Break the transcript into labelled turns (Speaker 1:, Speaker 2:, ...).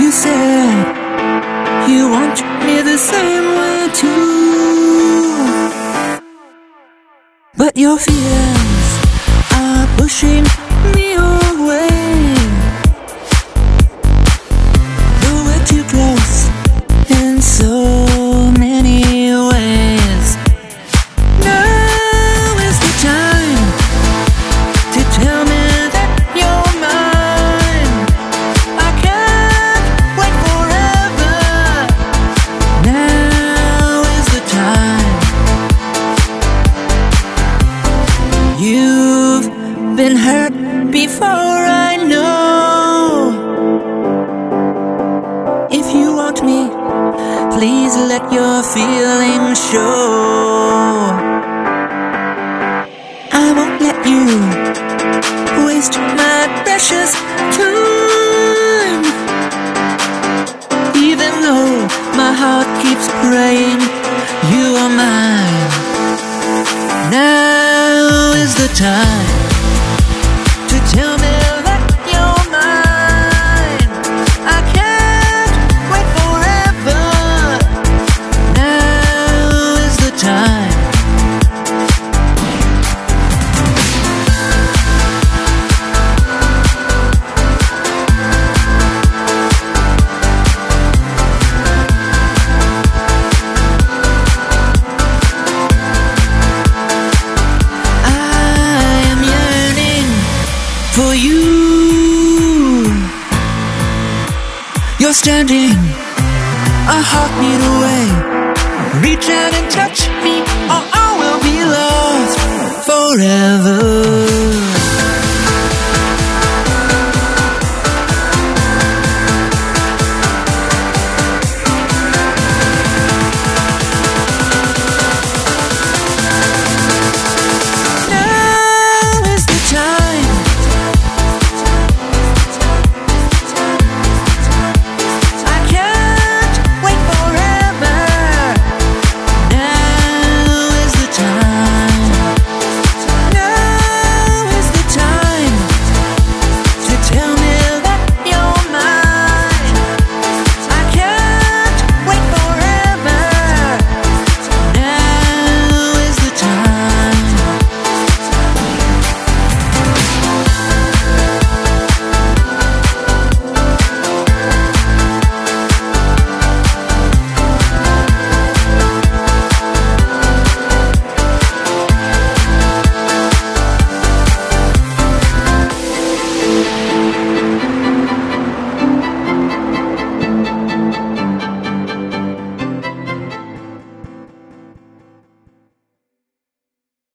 Speaker 1: You said you want me the same way too, but your fears are pushing me away. Though we're too close in so many ways. Now is the time to tell me that you're mine. I can't wait forever. Now is the time. You've been hurt before, I know. If you want me, please let your feelings show. I won't let you waste my precious time. Even though my heart keeps praying you are mine. Now is the time to tell me that you're mine. I can't wait forever. Now is the time. For you, you're standing a heartbeat away. Reach out and touch me, or I will be lost forever.